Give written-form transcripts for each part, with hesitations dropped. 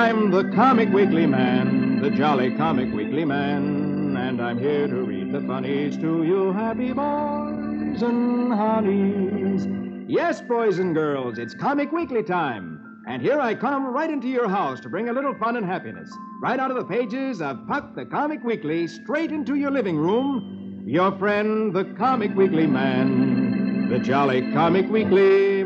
I'm the Comic Weekly Man, the jolly Comic Weekly Man, and I'm here to read the funnies to you happy boys and honeys. Yes, boys and girls, it's Comic Weekly time. And here I come right into your house to bring a little fun and happiness. Right out of the pages of Puck the Comic Weekly, straight into your living room. Your friend, the Comic Weekly Man, the jolly Comic Weekly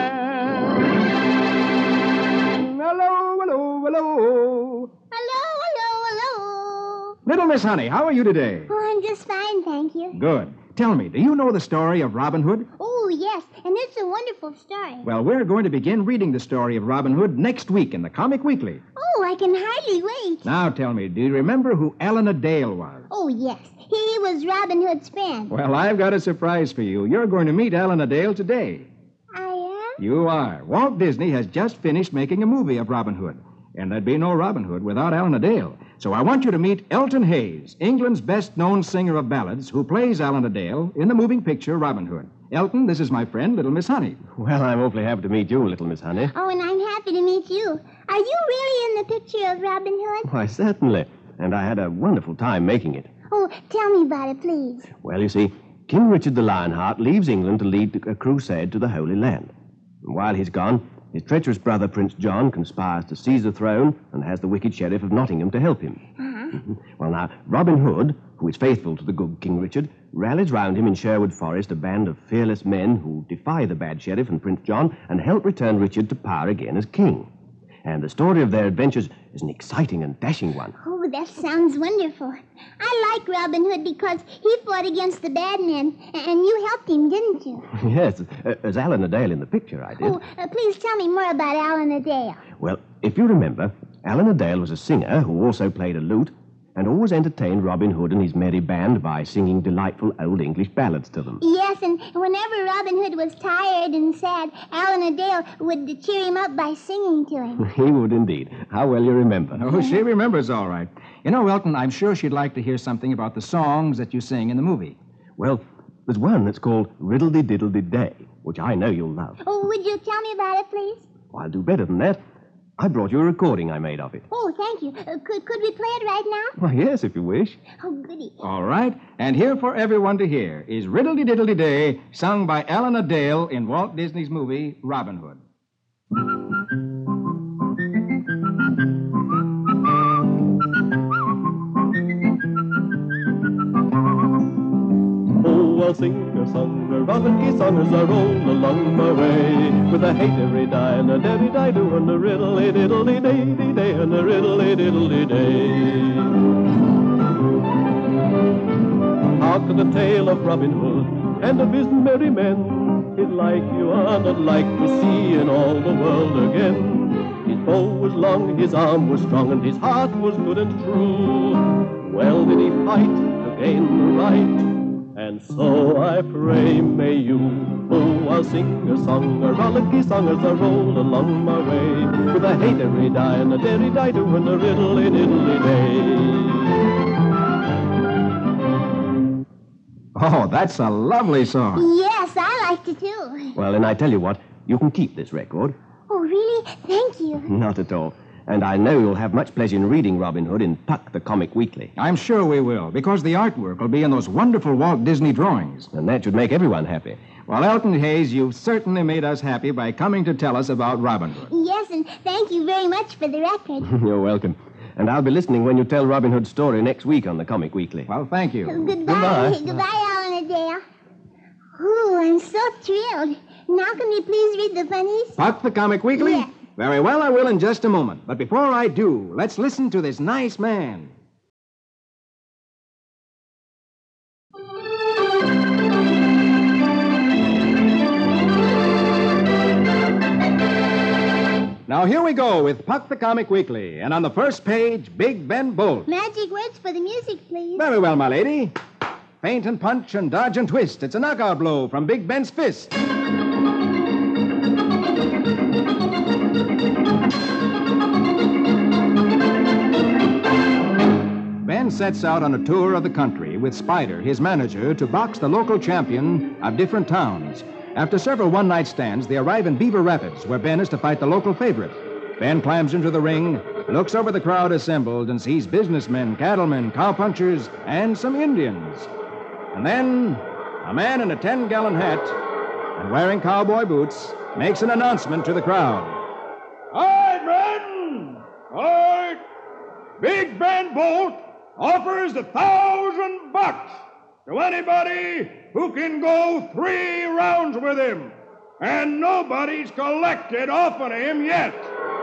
Man. Hello, hello, hello. Hello, hello, hello. Little Miss Honey, how are you today? Oh, I'm just fine, thank you. Good. Tell me, do you know the story of Robin Hood? Oh, yes, and it's a wonderful story. Well, we're going to begin reading the story of Robin Hood next week in the Comic Weekly. Oh, I can hardly wait. Now tell me, do you remember who Elena Dale was? Oh, yes, he was Robin Hood's friend. Well, I've got a surprise for you. You're going to meet Elena Dale today. I am? You are. Walt Disney has just finished making a movie of Robin Hood. And there'd be no Robin Hood without Elena Dale. So I want you to meet Elton Hayes, England's best-known singer of ballads, who plays Elena Dale in the moving picture Robin Hood. Elton, this is my friend, Little Miss Honey. Well, I'm awfully happy to meet you, Little Miss Honey. Oh, and I'm happy to meet you. Are you really in the picture of Robin Hood? Why, certainly. And I had a wonderful time making it. Oh, tell me about it, please. Well, you see, King Richard the Lionheart leaves England to lead a crusade to the Holy Land. And while he's gone, his treacherous brother, Prince John, conspires to seize the throne and has the wicked Sheriff of Nottingham to help him. Well, now, Robin Hood, who is faithful to the good King Richard, rallies round him in Sherwood Forest a band of fearless men who defy the bad Sheriff and Prince John and help return Richard to power again as king. And the story of their adventures is an exciting and dashing one. Oh, that sounds wonderful. I like Robin Hood because he fought against the bad men, and you helped him, didn't you? Yes, as Elena Dale in the picture, I did. Oh, please tell me more about Elena Dale. Well, if you remember, Elena Dale was a singer who also played a lute and always entertained Robin Hood and his merry band by singing delightful old English ballads to them. Yes, and whenever Robin Hood was tired and sad, Elena Dale would cheer him up by singing to him. He would indeed. How well you remember. Oh, she remembers all right. You know, Elton, I'm sure she'd like to hear something about the songs that you sing in the movie. Well, there's one that's called Riddle-de-Diddle-de-Day, which I know you'll love. Oh, would you tell me about it, please? Well, I'll do better than that. I brought you a recording I made of it. Oh, thank you. Could we play it right now? Well, yes, if you wish. Oh, goody. All right. And here for everyone to hear is Riddle-de-Diddle-de-Day, sung by Elena Dale in Walt Disney's movie Robin Hood. I'll sing a song, a rollicking song as I roll along my way, with a hey-derry-die and a derry-die-do and a riddle-a-diddle-de-day-de-day and a riddle-a-diddle-de-day. Hark to the tale of Robin Hood and of his merry men, his like you are not like to see in all the world again. His bow was long, his arm was strong, and his heart was good and true. Well did he fight to gain the right, and so I pray may you. Oh, I'll sing a song, a rollicky song as I roll along my way, with a hey-derry-die and a derry-die-do and a riddle-a-diddle-a-day. Oh, that's a lovely song. Yes, I liked it too. Well, then I tell you what, you can keep this record. Oh, really? Thank you. Not at all. And I know you'll have much pleasure in reading Robin Hood in Puck the Comic Weekly. I'm sure we will, because the artwork will be in those wonderful Walt Disney drawings. And that should make everyone happy. Well, Elton Hayes, you've certainly made us happy by coming to tell us about Robin Hood. Yes, and thank you very much for the record. You're welcome. And I'll be listening when you tell Robin Hood's story next week on the Comic Weekly. Well, thank you. Goodbye. Goodbye, Elena Dale. Oh, I'm so thrilled. Now can we please read the funnies? Puck the Comic Weekly? Yes. Very well, I will in just a moment. But before I do, let's listen to this nice man. Now, here we go with Puck the Comic Weekly. And on the first page, Big Ben Bolt. Magic words for the music, please. Very well, my lady. Feint and punch and dodge and twist. It's a knockout blow from Big Ben's fist. Ben sets out on a tour of the country with Spider, his manager, to box the local champion of different towns. After several one-night stands, they arrive in Beaver Rapids, where Ben is to fight the local favorite. Ben climbs into the ring, looks over the crowd assembled and sees businessmen, cattlemen, cowpunchers, and some Indians. And then a man in a 10-gallon hat and wearing cowboy boots makes an announcement to the crowd. All right, men! All right! Big Ben Bolt offers $1,000 to anybody who can go 3 rounds with him. And nobody's collected off of him yet.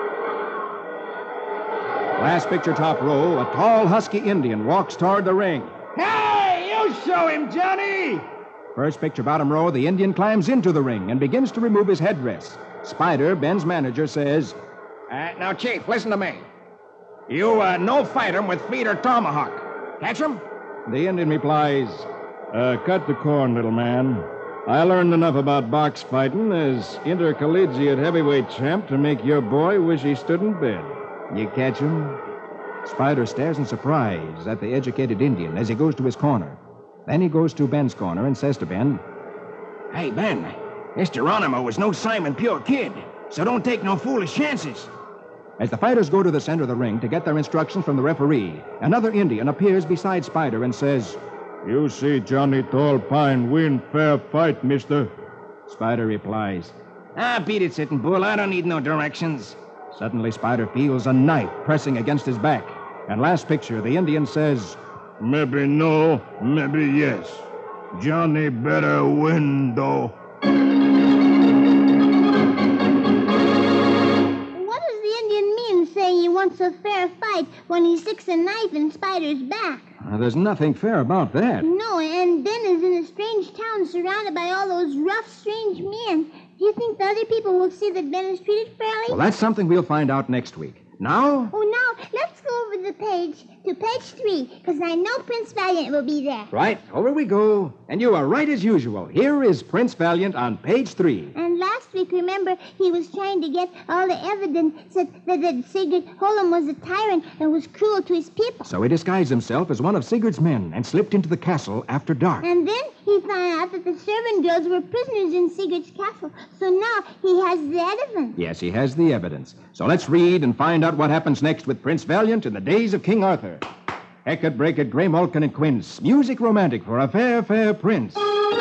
Last picture, top row, a tall, husky Indian walks toward the ring. Hey, you show him, Johnny! First picture, bottom row, the Indian climbs into the ring and begins to remove his headdress. Spider, Ben's manager, says, Now, Chief, listen to me. You no fight 'em with feet or tomahawk. Catch 'em? The Indian replies, cut the corn, little man. I learned enough about box fighting as intercollegiate heavyweight champ to make your boy wish he stood in bed. You catch him? Spider stares in surprise at the educated Indian as he goes to his corner. Then he goes to Ben's corner and says to Ben, Hey, Ben, this Geronimo was no Simon Pure kid, so don't take no foolish chances. As the fighters go to the center of the ring to get their instructions from the referee, another Indian appears beside Spider and says, You see Johnny Tall Pine win fair fight, mister. Spider replies, Beat it, Sitting Bull. I don't need no directions. Suddenly, Spider feels a knife pressing against his back. And last picture, the Indian says, Maybe no, maybe yes. Johnny better win, though. What does the Indian mean saying he wants a fair fight when he sticks a knife in Spider's back? There's nothing fair about that. No, and Ben is in a strange town surrounded by all those rough, strange men. Do you think the other people will see that Ben is treated fairly? Well, that's something we'll find out next week. Now? Oh, now, let's go over the page to page 3, because I know Prince Valiant will be there. Right, over we go. And you are right as usual. Here is Prince Valiant on page 3. And last week, remember, he was trying to get all the evidence that Sigurd Holm was a tyrant and was cruel to his people. So he disguised himself as one of Sigurd's men and slipped into the castle after dark. And then he found out that the servant girls were prisoners in Sigurd's castle. So now he has the evidence. Yes, he has the evidence. So let's read and find out what happens next with Prince Valiant in the days of King Arthur. Hecate, Breakit, Grey Malkin, and Quince. Music romantic for a fair, fair prince.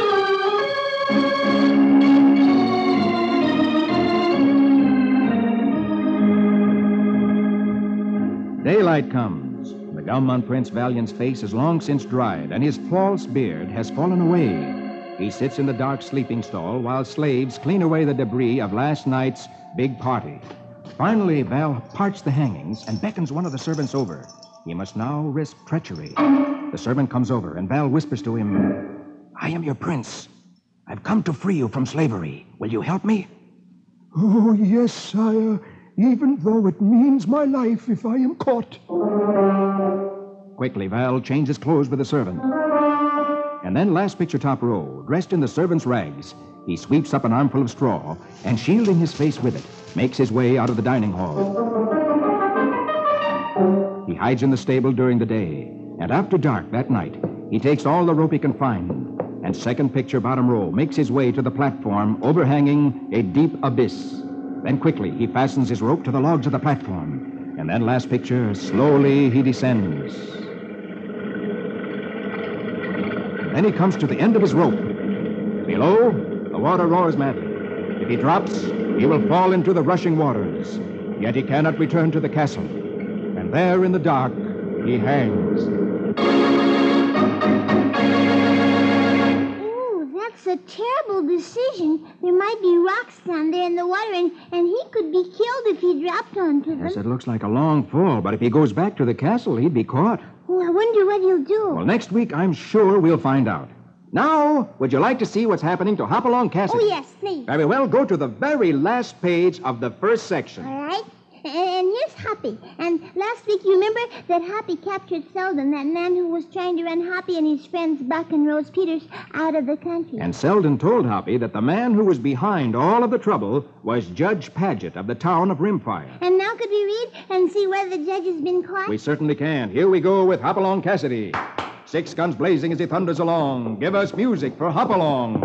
Daylight comes. The gum on Prince Valiant's face is long since dried, and his false beard has fallen away. He sits in the dark sleeping stall while slaves clean away the debris of last night's big party. Finally, Val parts the hangings and beckons one of the servants over. He must now risk treachery. The servant comes over, and Val whispers to him, I am your prince. I've come to free you from slavery. Will you help me? Oh, yes, sire, even though it means my life if I am caught. Quickly, Val changes clothes with the servant. And then, last picture, top row, dressed in the servant's rags, he sweeps up an armful of straw and, shielding his face with it, makes his way out of the dining hall. He hides in the stable during the day, and after dark that night, he takes all the rope he can find, and second picture, bottom row, makes his way to the platform overhanging a deep abyss. Then quickly, he fastens his rope to the logs of the platform, and then last picture, slowly he descends. Then he comes to the end of his rope. Below, the water roars madly. If he drops, he will fall into the rushing waters. Yet he cannot return to the castle. And there in the dark, he hangs. Ooh, that's a terrible decision. There might be rocks down there in the water, and he could be killed if he dropped onto them. Yes, it looks like a long fall, but if he goes back to the castle, he'd be caught. Oh, I wonder what he'll do. Well, next week, I'm sure we'll find out. Now, would you like to see what's happening to Hopalong Cassidy? Oh, yes, please. Very well, go to the very last page of the first section. All right. And here's Hoppy. And last week, you remember that Hoppy captured Selden, that man who was trying to run Hoppy and his friends Buck and Rose Peters out of the country. And Selden told Hoppy that the man who was behind all of the trouble was Judge Paget of the town of Rimfire. And now could we read and see whether the judge has been caught? We certainly can. Here we go with Hopalong Cassidy. 6 guns blazing as he thunders along. Give us music for Hopalong.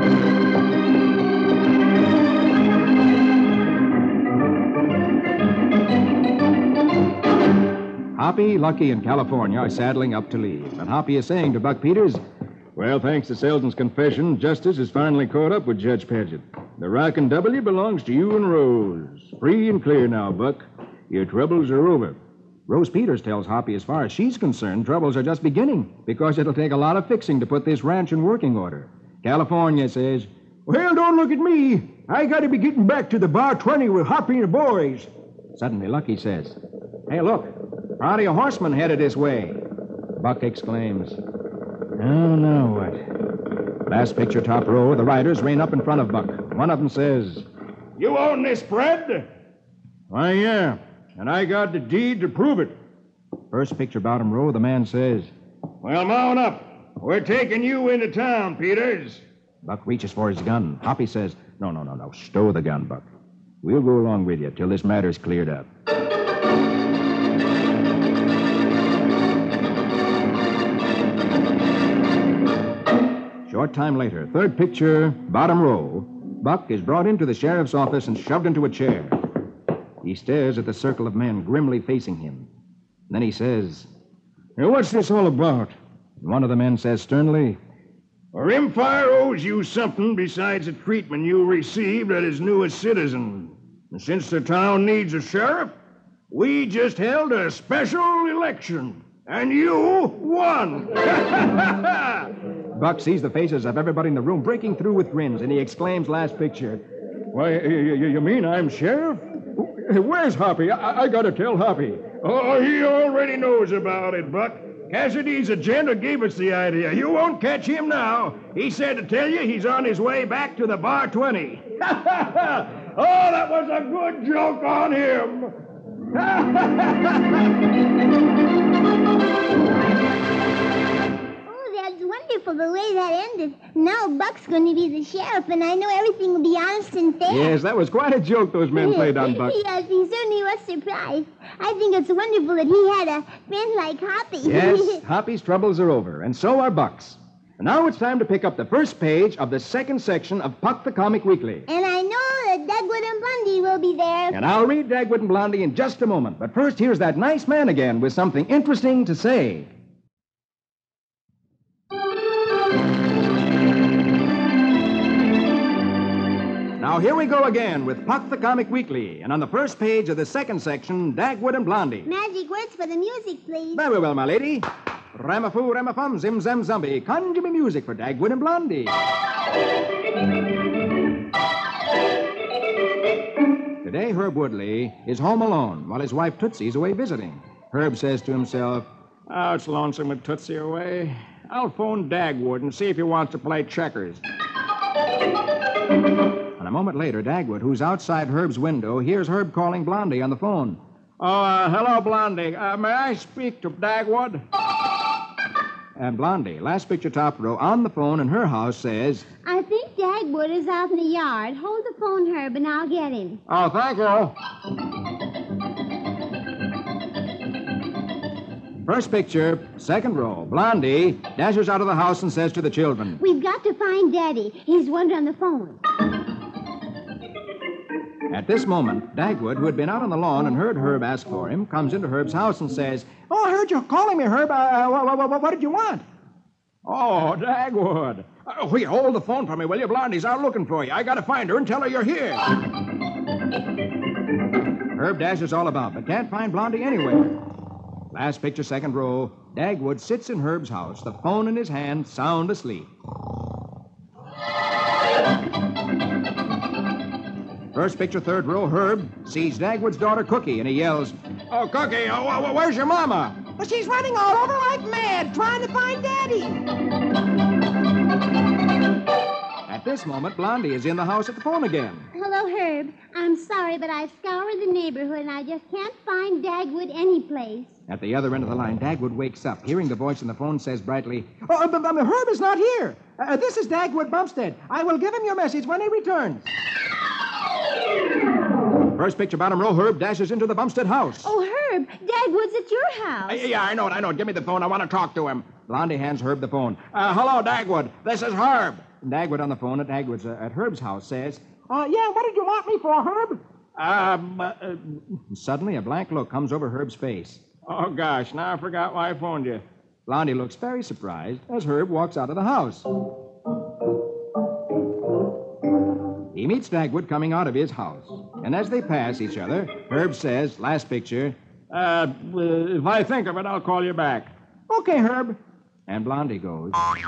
Hoppy, Lucky, and California are saddling up to leave. And Hoppy is saying to Buck Peters, well, thanks to Selden's confession, justice is finally caught up with Judge Paget. The Rockin' W belongs to you and Rose. Free and clear now, Buck. Your troubles are over. Rose Peters tells Hoppy as far as she's concerned, troubles are just beginning because it'll take a lot of fixing to put this ranch in working order. California says, well, don't look at me. I got to be getting back to the Bar 20 with Hoppy and the boys. Suddenly, Lucky says, hey, look, howdy a horseman headed this way. Buck exclaims, oh, now what? Last picture, top row, the riders rein up in front of Buck. One of them says, You own this spread? why, yeah, and I got the deed to prove it. First picture, bottom row, the man says, Well, mount up. We're taking you into town, Peters. Buck reaches for his gun. Hoppy says, no, stow the gun, Buck. We'll go along with you till this matter's cleared up. Short time later, third picture, bottom row, Buck is brought into the sheriff's office and shoved into a chair. He stares at the circle of men grimly facing him. Then he says, Now, what's this all about? one of the men says sternly, Rimfire owes you something besides the treatment you received as his newest citizen. And since the town needs a sheriff, we just held a special election. And you won. Buck sees the faces of everybody in the room breaking through with grins, and he exclaims, last picture, Why, you mean I'm sheriff? Where's Hoppy? I got to tell Hoppy. Oh, he already knows about it, Buck. Cassidy's agenda gave us the idea. You won't catch him now. He said to tell you he's on his way back to the Bar 20. Oh, that was a good joke on him. Oh, that's wonderful the way that ended. Now Buck's going to be the sheriff, and I know everything will be honest and fair. yes, that was quite a joke those men played on Buck. Yes, he certainly was surprised. I think it's wonderful that he had a friend like Hoppy. Yes, Hoppy's troubles are over, and so are Buck's. And now it's time to pick up the first page of the second section of Puck the Comic Weekly. And I know that Dagwood and Blondie will be there. And I'll read Dagwood and Blondie in just a moment. But first, here's that nice man again with something interesting to say. Now, here we go again with Puck the Comic Weekly. And on the first page of the second section, Dagwood and Blondie. Magic words for the music, please. Very well, my lady. Ramafoo, ramafum, zim, zam, zumby. Conjure me music for Dagwood and Blondie. Today, Herb Woodley is home alone while his wife Tootsie's away visiting. Herb says to himself, Oh, it's lonesome with Tootsie away. I'll phone Dagwood and see if he wants to play checkers. And a moment later, Dagwood, who's outside Herb's window, hears Herb calling Blondie on the phone. Oh, hello, Blondie. May I speak to Dagwood? And Blondie, last picture top row, on the phone in her house says, I think Dagwood is out in the yard. Hold the phone, Herb, and I'll get him. Oh, thank you. First picture, second row, Blondie dashes out of the house and says to the children, We've got to find Daddy. He's wanted on the phone. At this moment, Dagwood, who had been out on the lawn and heard Herb ask for him, comes into Herb's house and says, Oh, I heard you calling me, Herb. What did you want? Oh, Dagwood. Here, hold the phone for me, will you? Blondie's out looking for you. I got to find her and tell her you're here. Herb dashes all about, but can't find Blondie anywhere. Last picture, second row, Dagwood sits in Herb's house, the phone in his hand, sound asleep. First picture, third row, Herb sees Dagwood's daughter, Cookie, and he yells, Oh, Cookie, where's your mama? Well, she's running all over like mad, trying to find Daddy. At this moment, Blondie is in the house at the phone again. Hello, Herb. I'm sorry, but I've scoured the neighborhood, and I just can't find Dagwood anyplace. At the other end of the line, Dagwood wakes up. Hearing the voice on the phone, says brightly, Oh, but Herb is not here. This is Dagwood Bumstead. I will give him your message when he returns. First picture, bottom row, Herb dashes into the Bumstead house. Oh, Herb, Dagwood's at your house. Yeah, I know it. Give me the phone. I want to talk to him. Blondie hands Herb the phone. Hello, Dagwood. This is Herb. And Dagwood on the phone at Herb's house says, Yeah, what did you want me for, Herb? Uh, Suddenly, a blank look comes over Herb's face. Oh, gosh, now I forgot why I phoned you. Blondie looks very surprised as Herb walks out of the house. He meets Dagwood coming out of his house. And as they pass each other, Herb says, last picture, if I think of it, I'll call you back. Okay, Herb. And Blondie goes.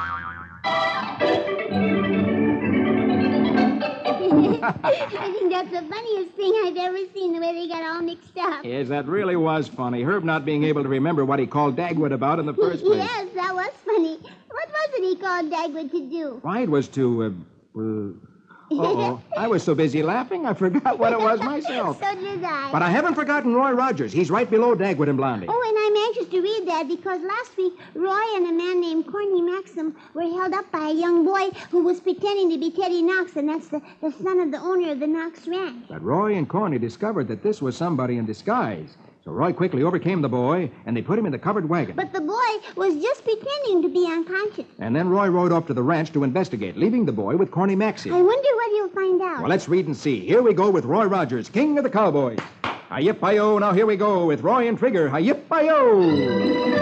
I think that's the funniest thing I've ever seen, the way they got all mixed up. Yes, that really was funny. Herb not being able to remember what he called Dagwood about in the first place. Yes, that was funny. What was it he called Dagwood to do? Why, it was to, Uh-oh. I was so busy laughing, I forgot what it was myself. So did I. But I haven't forgotten Roy Rogers. He's right below Dagwood and Blondie. Oh, and I'm anxious to read that because last week Roy and a man named Corny Maxim were held up by a young boy who was pretending to be Teddy Knox, and that's the son of the owner of the Knox Ranch. But Roy and Corny discovered that this was somebody in disguise. So Roy quickly overcame the boy, and they put him in the covered wagon. But the boy was just pretending to be unconscious. And then Roy rode off to the ranch to investigate, leaving the boy with Corny Maxim. I wonder what he'll find out. Well, let's read and see. Here we go with Roy Rogers, king of the cowboys. Hi-yip-hi-yo, now here we go with Roy and Trigger. Hi-yip-hi-yo!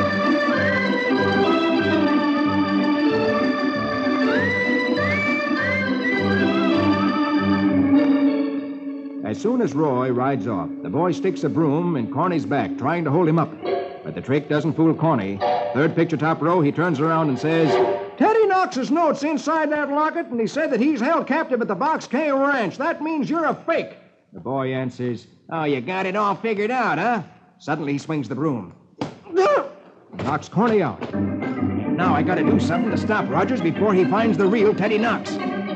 As soon as Roy rides off, the boy sticks a broom in Corny's back, trying to hold him up. But the trick doesn't fool Corny. Third picture top row, he turns around and says, Teddy Knox's note's inside that locket, and he said that he's held captive at the Box K Ranch. That means you're a fake. The boy answers, Oh, you got it all figured out, huh? Suddenly he swings the broom. Knocks Corny out. Now I gotta do something to stop Rogers before he finds the real Teddy Knox.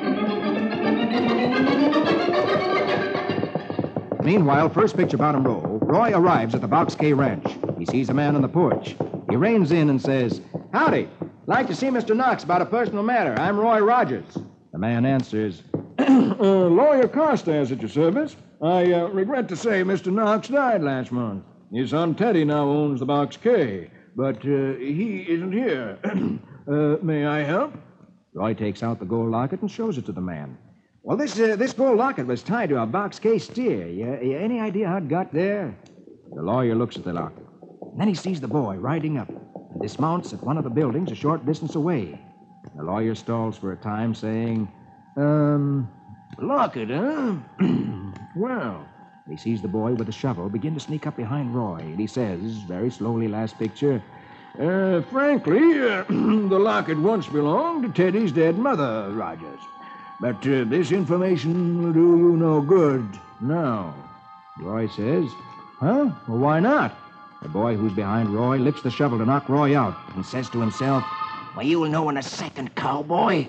Meanwhile, first picture bottom row, Roy arrives at the Box K Ranch. He sees a man on the porch. He reins in and says, Howdy. Like to see Mr. Knox about a personal matter. I'm Roy Rogers. The man answers, Lawyer Carstairs at your service. I regret to say Mr. Knox died last month. His son Teddy now owns the Box K, but he isn't here. May I help? Roy takes out the gold locket and shows it to the man. Well, this gold locket was tied to a Box K steer. You any idea how it got there? The lawyer looks at the locket. And then he sees the boy riding up and dismounts at one of the buildings a short distance away. The lawyer stalls for a time, saying, locket, huh? Well, he sees the boy with a shovel begin to sneak up behind Roy, and he says, very slowly, last picture, frankly, the locket once belonged to Teddy's dead mother, Rogers. But this information will do you no good now. Roy says, Huh? Well, why not? The boy who's behind Roy lifts the shovel to knock Roy out and says to himself, Well, you'll know in a second, cowboy.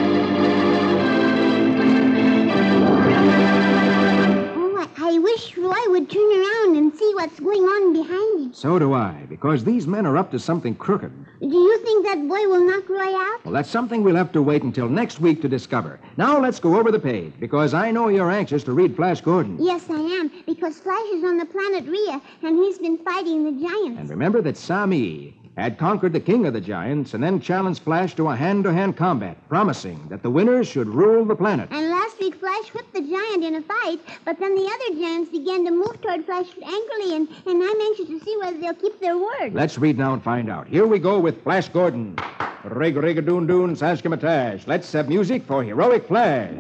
I wish Roy would turn around and see what's going on behind him. So do I, because these men are up to something crooked. Do you think that boy will knock Roy out? Well, that's something we'll have to wait until next week to discover. Now let's go over the page, because I know you're anxious to read Flash Gordon. Yes, I am, because Flash is on the planet Rhea, and he's been fighting the giants. And remember that Sami had conquered the king of the giants and then challenged Flash to a hand-to-hand combat, promising that the winners should rule the planet. And last week, Flash whipped the giant in a fight, but then the other giants began to move toward Flash angrily, and I'm anxious to see whether they'll keep their word. Let's read now and find out. Here we go with Flash Gordon. Rig-a-rig-a-doon-doon, sash-kim-a-tash. Let's have music for Heroic Flash.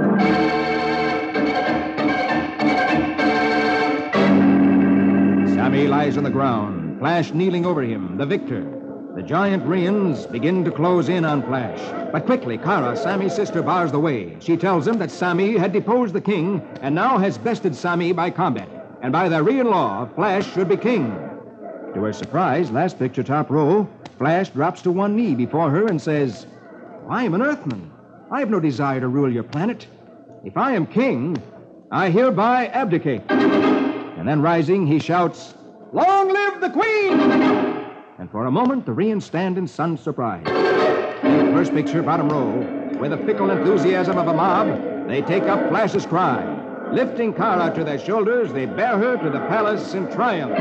Sami lies on the ground. Flash kneeling over him, the victor. The giant Rians begin to close in on Flash. But quickly, Kara, Sami's sister, bars the way. She tells him that Sami had deposed the king and now has bested Sami by combat. And by the Rian law, Flash should be king. To her surprise, last picture top row, Flash drops to one knee before her and says, I am an Earthman. I have no desire to rule your planet. If I am king, I hereby abdicate. And then rising, he shouts, Long live the Queen! And for a moment, the Rians stand in stunned surprise. First picture, bottom row. With the fickle enthusiasm of a mob, they take up Flash's cry. Lifting Kara to their shoulders, they bear her to the palace in triumph.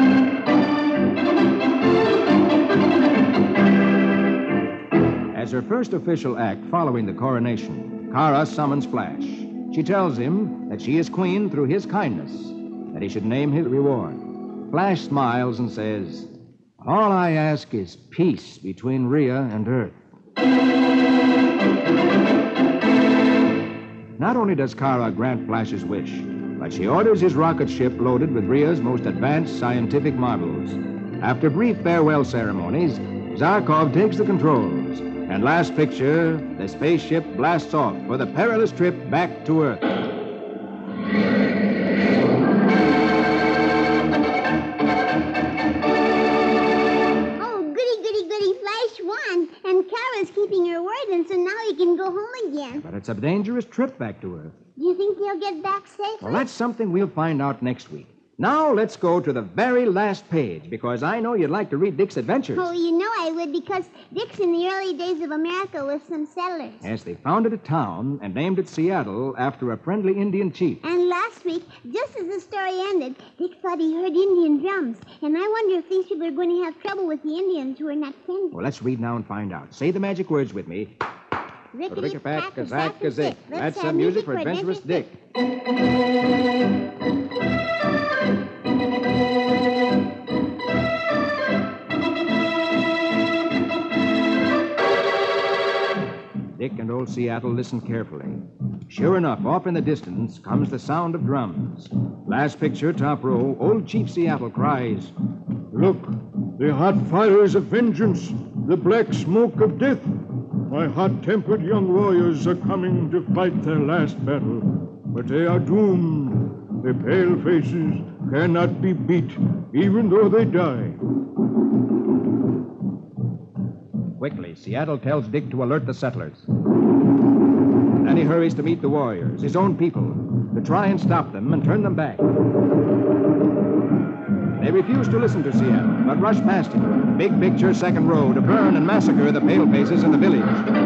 As her first official act following the coronation, Kara summons Flash. She tells him that she is queen through his kindness, that he should name his reward. Flash smiles and says, all I ask is peace between Rhea and Earth. Not only does Kara grant Flash's wish, but she orders his rocket ship loaded with Rhea's most advanced scientific marvels. After brief farewell ceremonies, Zarkov takes the controls. And last picture, the spaceship blasts off for the perilous trip back to Earth. Oh, goody, Flash won. And Kara's keeping her word, and so now he can go home again. But it's a dangerous trip back to Earth. Do you think they'll get back safely? Well, that's something we'll find out next week. Now, let's go to the very last page, because I know you'd like to read Dick's adventures. Oh, you know I would, because Dick's in the early days of America with some settlers. Yes, they founded a town and named it Seattle after a friendly Indian chief. And last week, just as the story ended, Dick thought he heard Indian drums. And I wonder if these people are going to have trouble with the Indians who are not friendly. Well, let's read now and find out. Say the magic words with me. Rickety-pack-a-zack-a-zick. That's some music for Adventurous Dick. Dick and old Seattle listen carefully. Sure enough, off in the distance comes the sound of drums. Last picture, top row, old Chief Seattle cries, Look, the hot fires of vengeance, the black smoke of death. My hot-tempered young warriors are coming to fight their last battle, but they are doomed. The pale faces cannot be beat, even though they die. Quickly, Seattle tells Dick to alert the settlers. Then he hurries to meet the warriors, his own people, to try and stop them and turn them back. They refuse to listen to Seattle, but rush past him. Big picture, second row, to burn and massacre the palefaces in the village.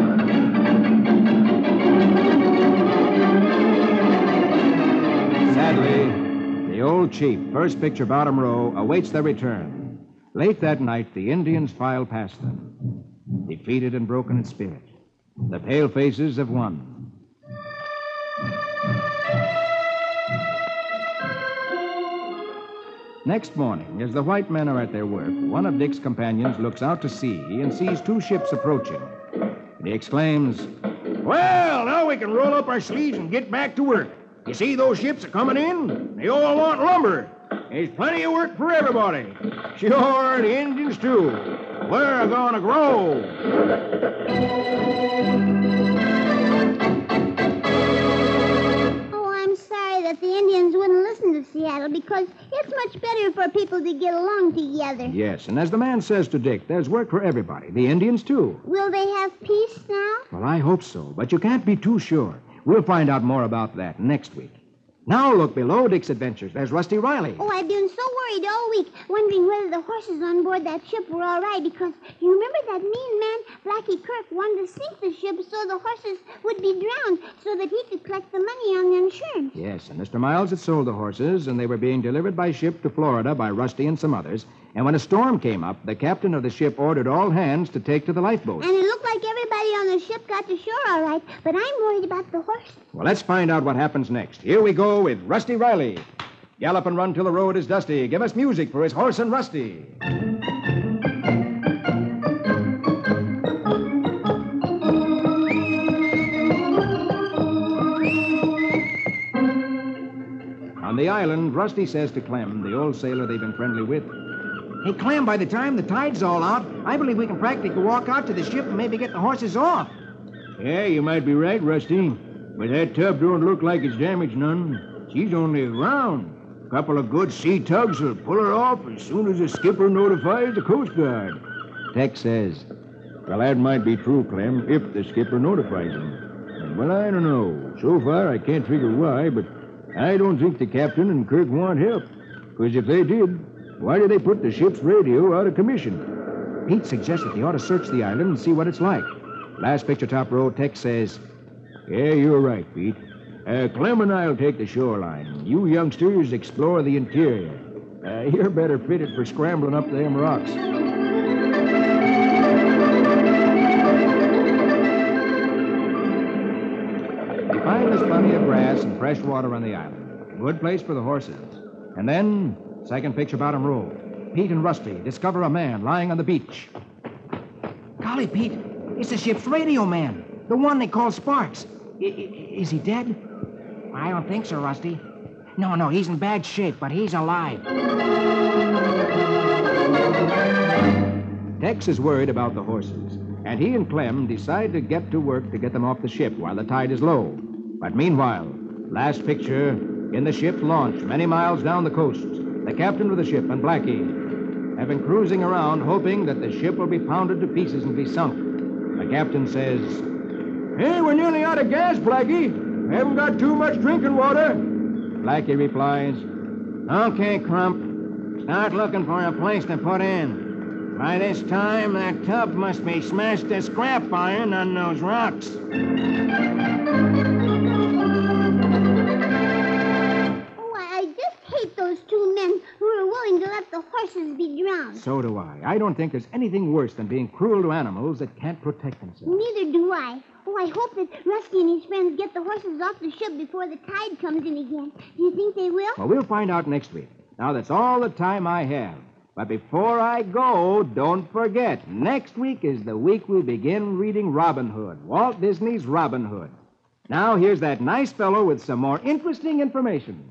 Sadly, the old chief, first picture, bottom row, awaits their return. Late that night, the Indians file past them, defeated and broken in spirit. The palefaces have won. Next morning, as the white men are at their work, one of Dick's companions looks out to sea and sees two ships approaching. And he exclaims, Well, now we can roll up our sleeves and get back to work. You see those ships are coming in? They all want lumber. There's plenty of work for everybody. Sure, the Indians, too. We're gonna grow. That the Indians wouldn't listen to Seattle because it's much better for people to get along together. Yes, and as the man says to Dick, there's work for everybody, the Indians, too. Will they have peace now? Well, I hope so, but you can't be too sure. We'll find out more about that next week. Now look below Dick's adventures. There's Rusty Riley. Oh, I've been so worried all week, wondering whether the horses on board that ship were all right, because you remember that mean man, Blackie Kirk, wanted to sink the ship so the horses would be drowned, so that he could collect the money on the insurance. Yes, and Mr. Miles had sold the horses, and they were being delivered by ship to Florida by Rusty and some others. And when a storm came up, the captain of the ship ordered all hands to take to the lifeboats. And it looked like everybody on the ship got to shore all right, but I'm worried about the horses. Well, let's find out what happens next. Here we go with Rusty Riley. Gallop and run till the road is dusty. Give us music for his horse and Rusty. On the island, Rusty says to Clem, the old sailor they've been friendly with, Hey, Clem, by the time the tide's all out, I believe we can practically walk out to the ship and maybe get the horses off. Yeah, you might be right, Rusty. But that tub don't look like it's damaged none. She's only aground. A couple of good sea tugs will pull her off as soon as the skipper notifies the Coast Guard. Tex says, Well, that might be true, Clem, if the skipper notifies him. And, well, I don't know. So far, I can't figure why, but I don't think the captain and Kirk want help. Because if they did, why did they put the ship's radio out of commission? Pete suggests that they ought to search the island and see what it's like. Last picture, top row, Tex says, Yeah, you're right, Pete. Clem and I'll take the shoreline. You youngsters explore the interior. You're better fitted for scrambling up them rocks. They find there's plenty of grass and fresh water on the island. A good place for the horses. And then Second picture, bottom row. Pete and Rusty discover a man lying on the beach. Golly, Pete, it's the ship's radio man. The one they call Sparks. Is he dead? I don't think so, Rusty. No, he's in bad shape, but he's alive. Tex is worried about the horses, and he and Clem decide to get to work to get them off the ship while the tide is low. But meanwhile, last picture, in the ship's launch many miles down the coast, the captain of the ship and Blackie have been cruising around hoping that the ship will be pounded to pieces and be sunk. The captain says, "Hey, we're nearly out of gas, Blackie. Haven't got too much drinking water." Blackie replies, "Okay, Crump. Start looking for a place to put in. By this time, that tub must be smashed to scrap iron on those rocks." Oh, I just hate those two men who are willing to let the horses be drowned. So do I. I don't think there's anything worse than being cruel to animals that can't protect themselves. Neither do I. Oh, I hope that Rusty and his friends get the horses off the ship before the tide comes in again. Do you think they will? Well, we'll find out next week. Now, that's all the time I have. But before I go, don't forget, next week is the week we begin reading Robin Hood, Walt Disney's Robin Hood. Now, here's that nice fellow with some more interesting information.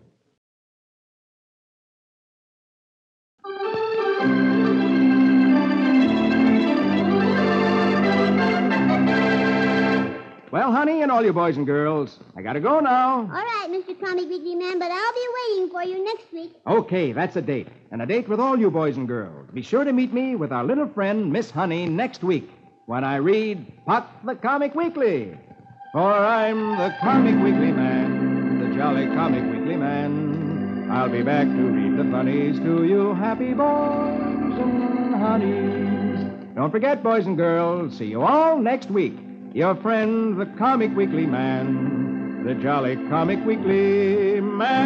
Well, honey, and all you boys and girls, I gotta go now. All right, Mr. Comic Weekly Man, but I'll be waiting for you next week. Okay, that's a date. And a date with all you boys and girls. Be sure to meet me with our little friend, Miss Honey, next week when I read Puck the Comic Weekly. For I'm the Comic Weekly Man, the jolly Comic Weekly Man. I'll be back to read the funnies to you happy boys and honeys. Don't forget, boys and girls, see you all next week. Your friend, the Comic Weekly Man, the jolly Comic Weekly Man.